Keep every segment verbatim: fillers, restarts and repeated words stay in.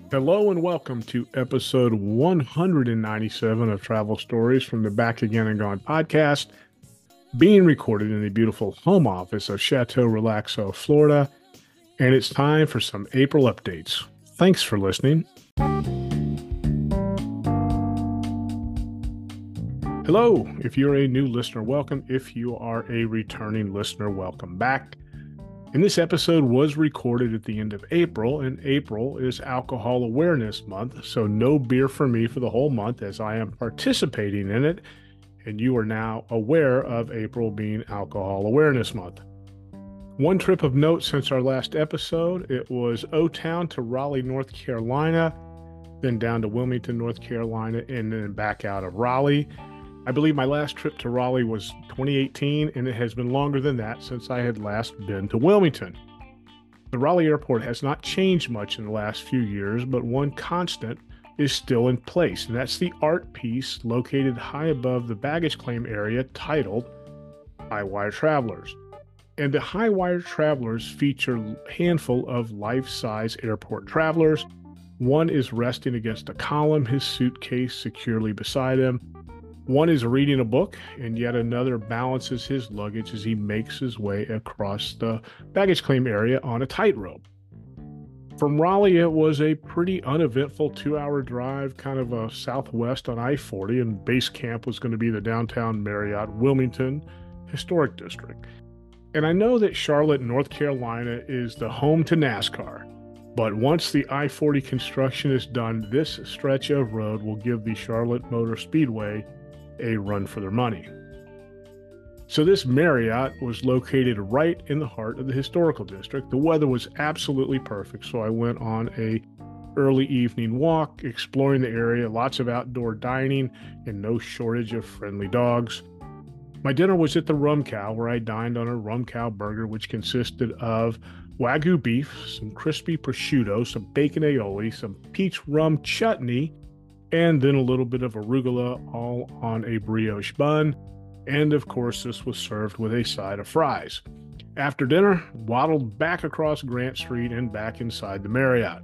Hello and welcome to episode one hundred ninety-seven of Travel Stories from the Back Again and Gone podcast, being recorded in the beautiful home office of Chateau Relaxo, Florida. And it's time for some April updates. Thanks for listening. Hello, if you're a new listener, welcome. If you are a returning listener, welcome back. And this episode was recorded at the end of April, and April is Alcohol Awareness Month, so no beer for me for the whole month as I am participating in it, and you are now aware of April being Alcohol Awareness Month. One trip of note since our last episode, it was O-Town to Raleigh, North Carolina, then down to Wilmington, North Carolina, and then back out of Raleigh. I believe my last trip to Raleigh was twenty eighteen, and it has been longer than that since I had last been to Wilmington. The Raleigh airport has not changed much in the last few years, but one constant is still in place, and that's the art piece located high above the baggage claim area titled Hi-Wire Travelers. And the Hi-Wire Travelers feature a handful of life-size airport travelers. One is resting against a column, his suitcase securely beside him. One is reading a book, and yet another balances his luggage as he makes his way across the baggage claim area on a tightrope. From Raleigh, it was a pretty uneventful two-hour drive, kind of a southwest on I forty, and base camp was going to be the downtown Marriott Wilmington Historic District. And I know that Charlotte, North Carolina is the home to NASCAR, but once the I forty construction is done, this stretch of road will give the Charlotte Motor Speedway a run for their money. So this Marriott was located right in the heart of the historical district. The weather was absolutely perfect, so I went on a early evening walk, exploring the area, lots of outdoor dining, and no shortage of friendly dogs. My dinner was at the Rum Cow, where I dined on a Rum Cow burger, which consisted of Wagyu beef, some crispy prosciutto, some bacon aioli, some peach rum chutney, and then a little bit of arugula, all on a brioche bun. And of course, this was served with a side of fries. After dinner, waddled back across Grant Street and back inside the Marriott.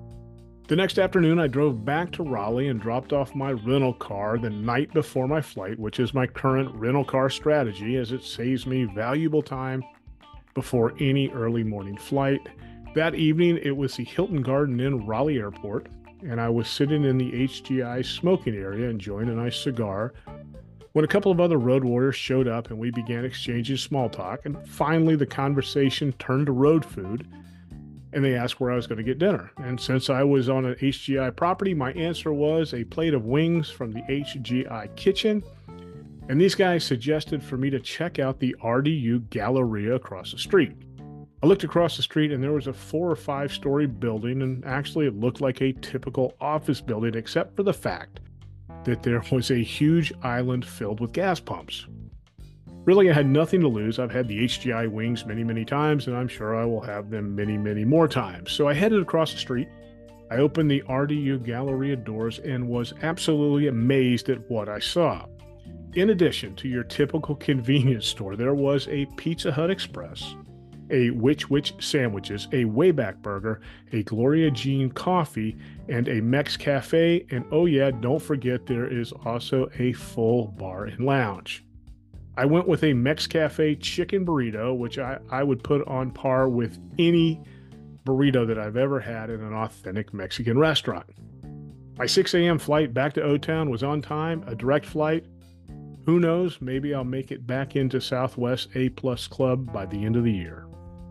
The next afternoon, I drove back to Raleigh and dropped off my rental car the night before my flight, which is my current rental car strategy, as it saves me valuable time before any early morning flight. That evening, it was the Hilton Garden Inn Raleigh Airport, and I was sitting in the H G I smoking area enjoying a nice cigar when a couple of other road warriors showed up and we began exchanging small talk. And finally, the conversation turned to road food, and they asked where I was going to get dinner. And since I was on an H G I property, my answer was a plate of wings from the H G I kitchen. And these guys suggested for me to check out the R D U Galleria across the street. I looked across the street, and there was a four or five story building, and actually it looked like a typical office building, except for the fact that there was a huge island filled with gas pumps. Really, I had nothing to lose. I've had the H G I wings many, many times, and I'm sure I will have them many, many more times. So I headed across the street. I opened the R D U Galleria doors and was absolutely amazed at what I saw. In addition to your typical convenience store, there was a Pizza Hut Express, a Which Wich sandwiches, a Wayback Burger, a Gloria Jean coffee, and a Mex Cafe. And oh yeah, don't forget there is also a full bar and lounge. I went with a Mex Cafe chicken burrito, which I, I would put on par with any burrito that I've ever had in an authentic Mexican restaurant. My six a.m. flight back to O-Town was on time, a direct flight. Who knows, maybe I'll make it back into Southwest A Plus Club by the end of the year.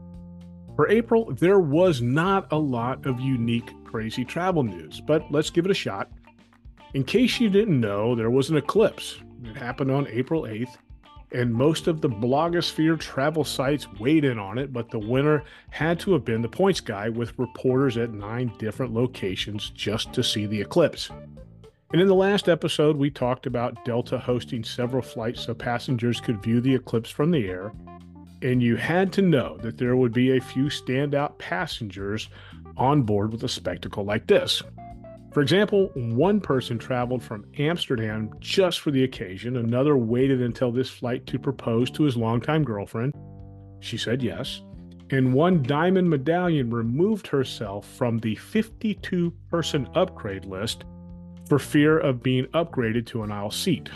For April, there was not a lot of unique, crazy travel news, but let's give it a shot. In case you didn't know, there was an eclipse. It happened on April eighth, and most of the blogosphere travel sites weighed in on it, but the winner had to have been the Points Guy, with reporters at nine different locations just to see the eclipse. And in the last episode, we talked about Delta hosting several flights so passengers could view the eclipse from the air. And you had to know that there would be a few standout passengers on board with a spectacle like this. For example, one person traveled from Amsterdam just for the occasion. Another waited until this flight to propose to his longtime girlfriend. She said yes. and one Diamond Medallion removed herself from the fifty-two person upgrade list for fear of being upgraded to an aisle seat.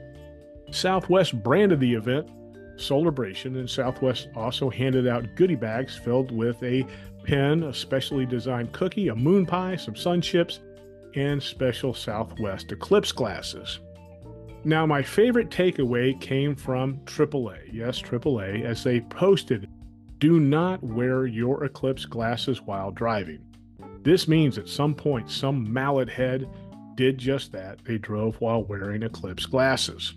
Southwest branded the event Celebration, and Southwest also handed out goodie bags filled with a pen, a specially designed cookie, a moon pie, some sun chips, and special Southwest Eclipse glasses. Now, my favorite takeaway came from triple A. Yes, triple A, as they posted, "Do not wear your Eclipse glasses while driving." This means at some point, some mallet head did just that. They drove while wearing Eclipse glasses.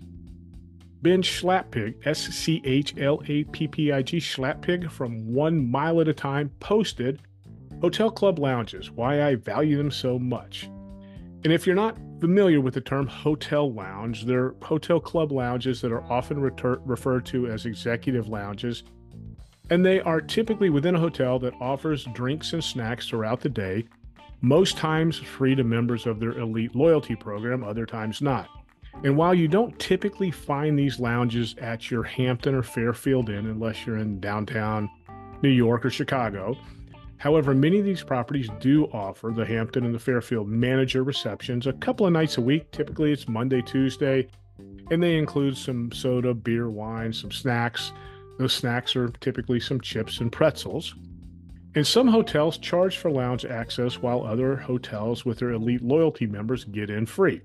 Ben Schlappig, S C H L A P P I G, Schlappig from One Mile at a Time, posted, "Hotel Club Lounges, why I value them so much." And if you're not familiar with the term hotel lounge, they're hotel club lounges that are often reter- referred to as executive lounges, and they are typically within a hotel that offers drinks and snacks throughout the day, most times free to members of their elite loyalty program, other times not. And while you don't typically find these lounges at your Hampton or Fairfield Inn unless you're in downtown New York or Chicago, however, many of these properties do offer the Hampton and the Fairfield manager receptions a couple of nights a week. Typically it's Monday, Tuesday, and they include some soda, beer, wine, some snacks. Those snacks are typically some chips and pretzels. And some hotels charge for lounge access while other hotels with their elite loyalty members get in free.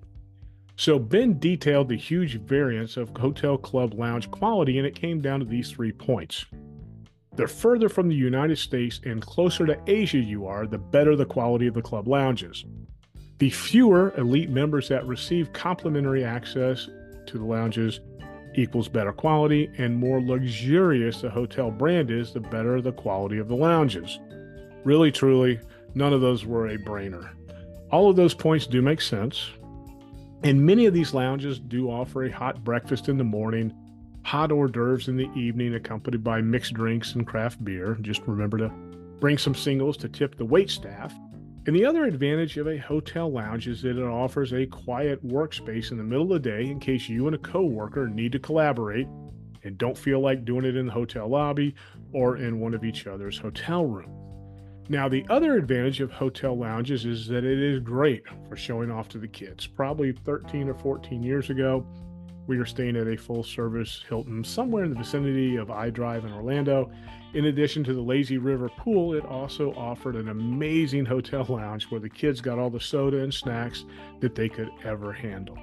So Ben detailed the huge variance of hotel club lounge quality, and it came down to these three points. The further from the United States and closer to Asia you are, the better the quality of the club lounges. The fewer elite members that receive complimentary access to the lounges equals better quality, and more luxurious the hotel brand is, the better the quality of the lounges. Really, truly, none of those were a brainer. All of those points do make sense. And many of these lounges do offer a hot breakfast in the morning, hot hors d'oeuvres in the evening, accompanied by mixed drinks and craft beer. Just remember to bring some singles to tip the wait staff. And the other advantage of a hotel lounge is that it offers a quiet workspace in the middle of the day in case you and a coworker need to collaborate and don't feel like doing it in the hotel lobby or in one of each other's hotel rooms. Now, the other advantage of hotel lounges is that it is great for showing off to the kids. Probably thirteen or fourteen years ago, we were staying at a full-service Hilton somewhere in the vicinity of iDrive in Orlando. In addition to the lazy river pool, it also offered an amazing hotel lounge where the kids got all the soda and snacks that they could ever handle.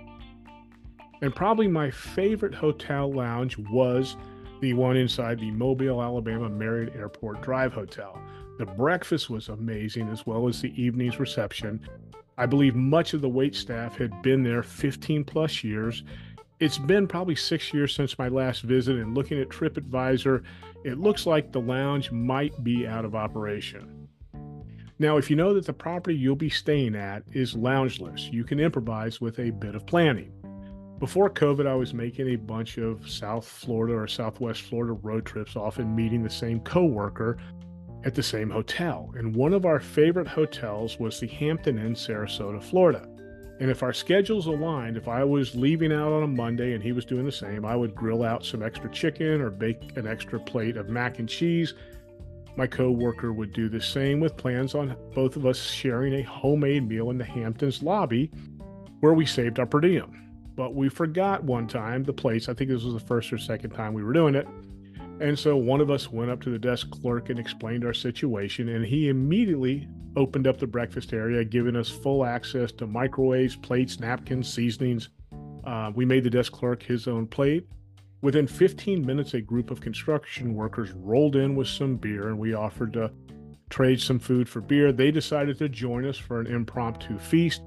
And probably my favorite hotel lounge was the one inside the Mobile, Alabama Marriott Airport Drive Hotel. The breakfast was amazing, as well as the evening's reception. I believe much of the wait staff had been there fifteen plus years. It's been probably six years since my last visit, and looking at TripAdvisor, it looks like the lounge might be out of operation. Now, if you know that the property you'll be staying at is loungeless, you can improvise with a bit of planning. Before COVID, I was making a bunch of South Florida or Southwest Florida road trips, often meeting the same coworker at the same hotel. And one of our favorite hotels was the Hampton Inn, Sarasota, Florida. And if our schedules aligned, if I was leaving out on a Monday and he was doing the same, I would grill out some extra chicken or bake an extra plate of mac and cheese. My coworker would do the same, with plans on both of us sharing a homemade meal in the Hamptons lobby where we saved our per diem. But we forgot one time the plates. I think this was the first or second time we were doing it. And so one of us went up to the desk clerk and explained our situation, and he immediately opened up the breakfast area, giving us full access to microwaves, plates, napkins, seasonings. Uh, we made the desk clerk his own plate. Within fifteen minutes, a group of construction workers rolled in with some beer, and we offered to trade some food for beer. They decided to join us for an impromptu feast.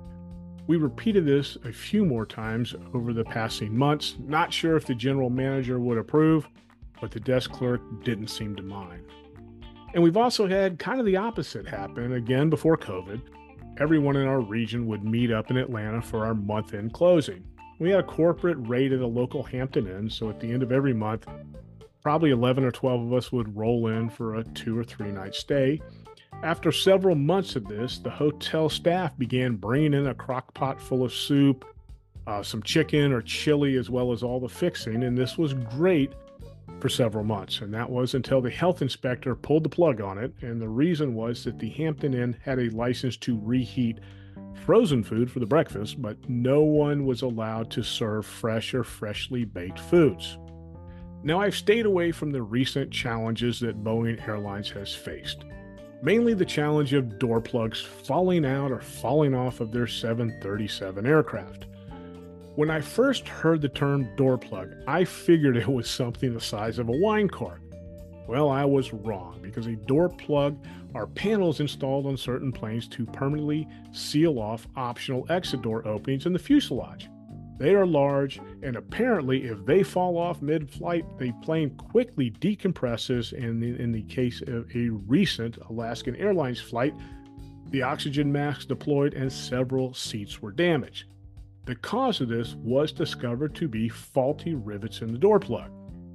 We repeated this a few more times over the passing months. Not sure if the general manager would approve, but the desk clerk didn't seem to mind. And we've also had kind of the opposite happen again before COVID. Everyone in our region would meet up in Atlanta for our month-end closing. We had a corporate rate at a local Hampton Inn, so at the end of every month, probably eleven or twelve of us would roll in for a two or three night stay. After several months of this, the hotel staff began bringing in a crock pot full of soup, uh, some chicken or chili, as well as all the fixing, and this was great for several months, and that was until the health inspector pulled the plug on it. And the reason was that the Hampton Inn had a license to reheat frozen food for the breakfast, but no one was allowed to serve fresh or freshly baked foods. Now, I've stayed away from the recent challenges that Boeing Airlines has faced, mainly the challenge of door plugs falling out or falling off of their seven thirty-seven aircraft. When I first heard the term door plug, I figured it was something the size of a wine cart. Well, I was wrong, because a door plug are panels installed on certain planes to permanently seal off optional exit door openings in the fuselage. They are large, and apparently if they fall off mid-flight, the plane quickly decompresses, and in the case of a recent Alaskan Airlines flight, the oxygen masks deployed and several seats were damaged. The cause of this was discovered to be faulty rivets in the door plug.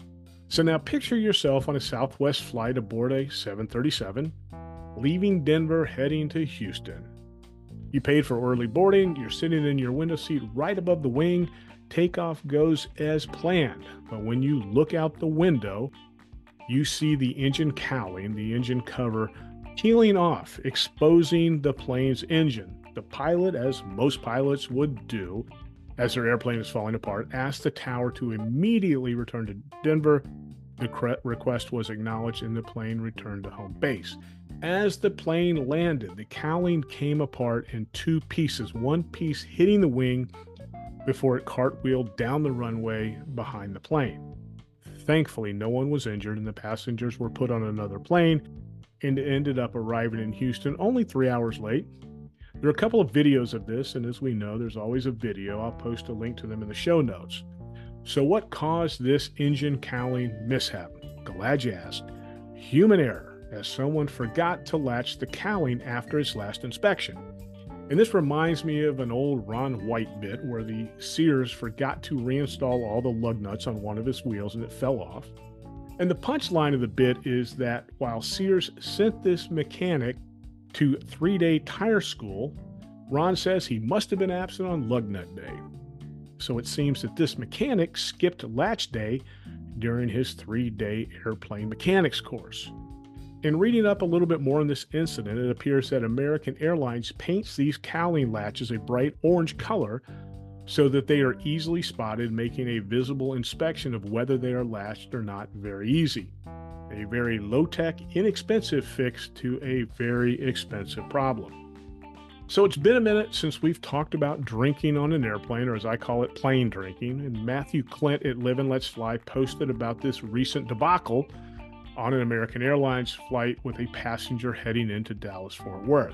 So now picture yourself on a Southwest flight aboard a seven thirty-seven, leaving Denver heading to Houston. You paid for early boarding, you're sitting in your window seat right above the wing, takeoff goes as planned. But when you look out the window, you see the engine cowling, the engine cover, peeling off, exposing the plane's engine. The pilot, as most pilots would do, as their airplane is falling apart, asked the tower to immediately return to Denver. The request was acknowledged and the plane returned to home base. As the plane landed, the cowling came apart in two pieces, one piece hitting the wing before it cartwheeled down the runway behind the plane. Thankfully, no one was injured and the passengers were put on another plane and ended up arriving in Houston only three hours late. There are a couple of videos of this, and as we know, there's always a video. I'll post a link to them in the show notes. So what caused this engine cowling mishap? Glad you asked. Human error, as someone forgot to latch the cowling after its last inspection. And this reminds me of an old Ron White bit where the Sears forgot to reinstall all the lug nuts on one of his wheels and it fell off. And the punchline of the bit is that while Sears sent this mechanic to three-day tire school, Ron says he must have been absent on lug nut day. So it seems that this mechanic skipped latch day during his three-day airplane mechanics course. In reading up a little bit more on this incident, it appears that American Airlines paints these cowling latches a bright orange color so that they are easily spotted, making a visible inspection of whether they are latched or not very easy. A very low-tech, inexpensive fix to a very expensive problem. So it's been a minute since we've talked about drinking on an airplane, or as I call it, plane drinking, and Matthew Clint at Live and Let's Fly posted about this recent debacle on an American Airlines flight with a passenger heading into Dallas-Fort Worth.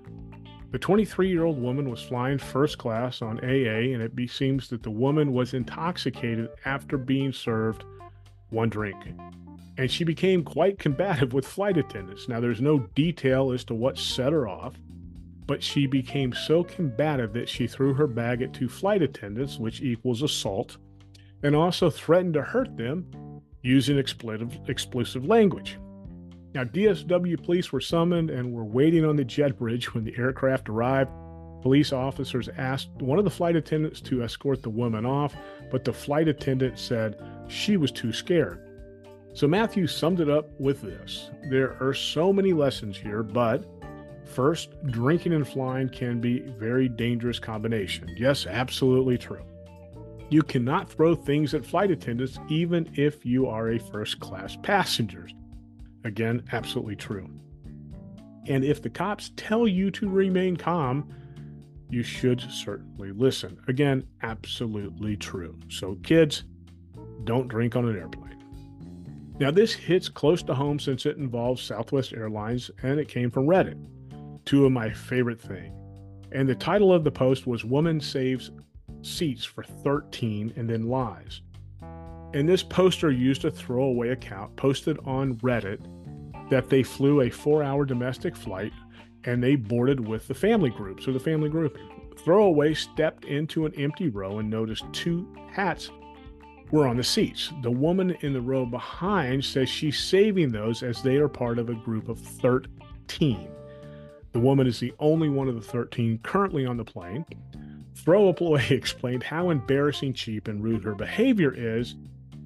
The twenty-three-year-old woman was flying first class on A A, and it seems that the woman was intoxicated after being served one drink. And she became quite combative with flight attendants. Now, there's no detail as to what set her off, but she became so combative that she threw her bag at two flight attendants, which equals assault, and also threatened to hurt them using expletive, explosive language. Now, D S W police were summoned and were waiting on the jet bridge when the aircraft arrived. Police officers asked one of the flight attendants to escort the woman off, but the flight attendant said she was too scared. So Matthew summed it up with this: there are so many lessons here, but first, drinking and flying can be a very dangerous combination. Yes, absolutely true. You cannot throw things at flight attendants even if you are a first-class passenger. Again, absolutely true. And if the cops tell you to remain calm, you should certainly listen. Again, absolutely true. So kids, don't drink on an airplane. Now, this hits close to home since it involves Southwest Airlines and it came from Reddit, two of my favorite things. And the title of the post was "Woman Saves Seats for thirteen and Then Lies." And this poster used a throwaway account posted on Reddit that they flew a four-hour domestic flight and they boarded with the family group, so the family grouping. Throwaway stepped into an empty row and noticed two hats were on the seats. The woman in the row behind says she's saving those as they are part of a group of thirteen. The woman is the only one of the thirteen currently on the plane. Throwaway explained how embarrassing, cheap, and rude her behavior is,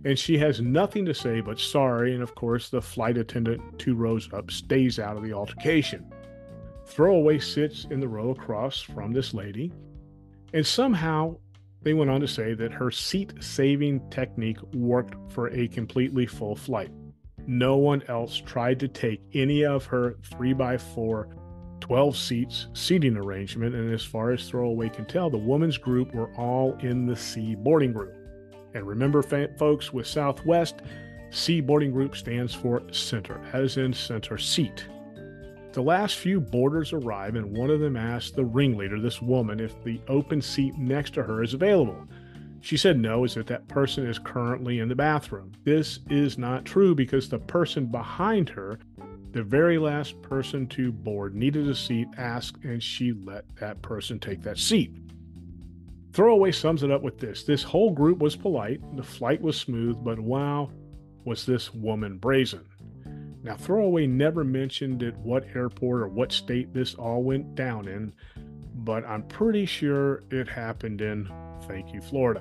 and she has nothing to say but sorry, and of course, the flight attendant two rows up stays out of the altercation. Throwaway sits in the row across from this lady, and somehow they went on to say that her seat-saving technique worked for a completely full flight. No one else tried to take any of her three by four twelve seats seating arrangement, and as far as Throwaway can tell, the women's group were all in the C boarding group. And remember, folks, with Southwest, C boarding group stands for center, as in center seat. The last few boarders arrive, and one of them asked the ringleader, this woman, if the open seat next to her is available. She said no, as that that person is currently in the bathroom. This is not true, because the person behind her, the very last person to board, needed a seat, asked, and she let that person take that seat. Throwaway sums it up with this: this whole group was polite, the flight was smooth, but wow, was this woman brazen. Now, Throwaway never mentioned at what airport or what state this all went down in, but I'm pretty sure it happened in, thank you, Florida.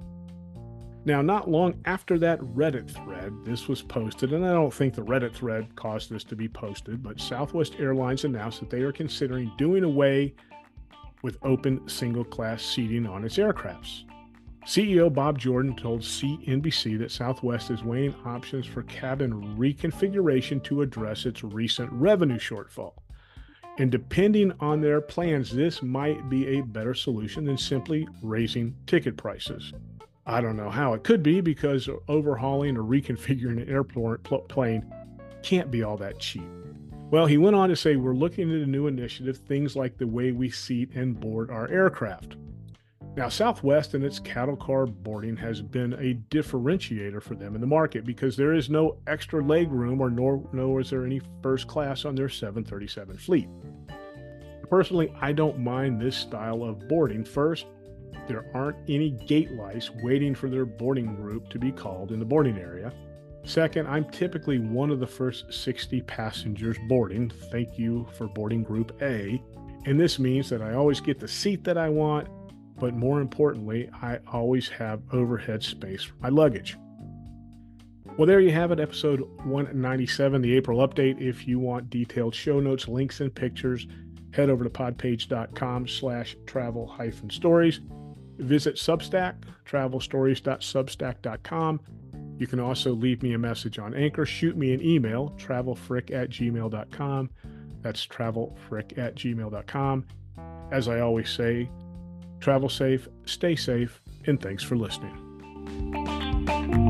Now, not long after that Reddit thread, this was posted, and I don't think the Reddit thread caused this to be posted, but Southwest Airlines announced that they are considering doing away with open single-class seating on its aircrafts. C E O Bob Jordan told C N B C that Southwest is weighing options for cabin reconfiguration to address its recent revenue shortfall. And depending on their plans, this might be a better solution than simply raising ticket prices. I don't know how it could be, because overhauling or reconfiguring an airplane can't be all that cheap. Well, he went on to say, we're looking at a new initiative, things like the way we seat and board our aircraft. Now, Southwest and its cattle car boarding has been a differentiator for them in the market, because there is no extra leg room, or nor, nor is there any first class on their seven thirty-seven fleet. Personally, I don't mind this style of boarding. First, there aren't any gate lice waiting for their boarding group to be called in the boarding area. Second, I'm typically one of the first sixty passengers boarding. Thank you for boarding group A. And this means that I always get the seat that I want, but more importantly, I always have overhead space for my luggage. Well, there you have it, episode one ninety-seven, the April update. If you want detailed show notes, links, and pictures, head over to podpage.com slash travel hyphen stories. Visit Substack, travel stories dot substack dot com. You can also leave me a message on Anchor, shoot me an email, travelfrick at gmail dot com. That's travelfrick at gmail dot com. As I always say, travel safe, stay safe, and thanks for listening.